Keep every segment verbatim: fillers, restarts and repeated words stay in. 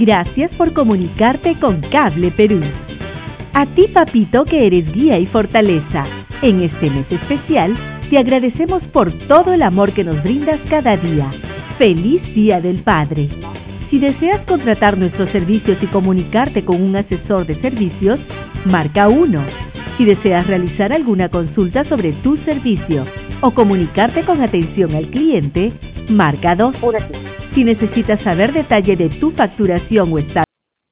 Gracias por comunicarte con Cable Perú. A ti, papito, que eres guía y fortaleza. En este mes especial, te agradecemos por todo el amor que nos brindas cada día. ¡Feliz Día del Padre! Si deseas contratar nuestros servicios y comunicarte con un asesor de servicios, marca uno. Si deseas realizar alguna consulta sobre tu servicio o comunicarte con atención al cliente, marca dos. Si necesitas saber detalle de tu facturación o estado,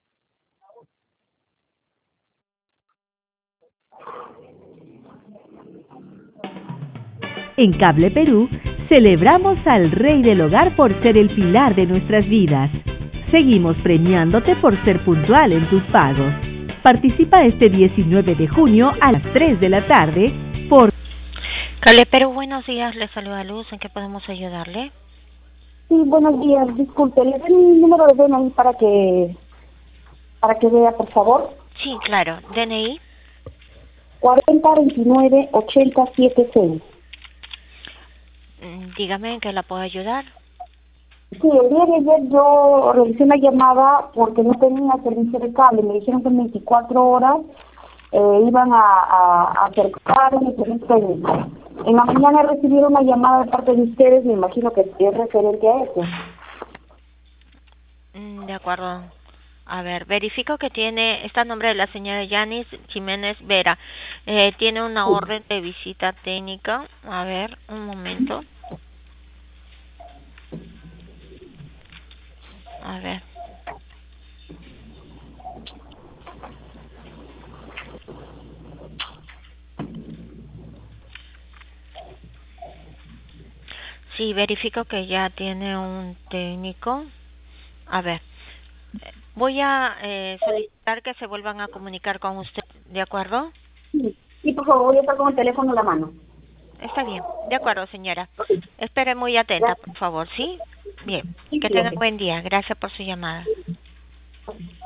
en Cable Perú, celebramos al Rey del Hogar por ser el pilar de nuestras vidas. Seguimos premiándote por ser puntual en tus pagos. Participa este diecinueve de junio a las tres de la tarde por... Cable Perú, buenos días, le saluda Luz, ¿en qué podemos ayudarle? Sí, buenos días, disculpe, le doy mi número de D N I para que, para que vea, por favor. Sí, claro, D N I. cuarenta veintinueve ochenta setenta y seis. Dígame en qué la puedo ayudar. Sí, el día de ayer yo realicé una llamada porque no tenía servicio de cable. Me dijeron que en veinticuatro horas eh, iban a, a, a acercar un servicio técnico. En la mañana recibí una llamada de parte de ustedes, me imagino que es referente a eso. De acuerdo. A ver, verifico que tiene, está a nombre de la señora Yanis Jiménez Vera. Eh, tiene una Sí. orden de visita técnica. A ver, un momento. A ver. Sí, verifico que ya tiene un técnico. A ver. Voy a eh, solicitar que se vuelvan a comunicar con usted, ¿de acuerdo? Sí, sí, por favor, voy a estar con el teléfono en la mano. Está bien, de acuerdo, señora. Espere muy atenta, Gracias. por favor, ¿sí? Bien, Sí, que sí, tenga ok. buen día. Gracias por su llamada.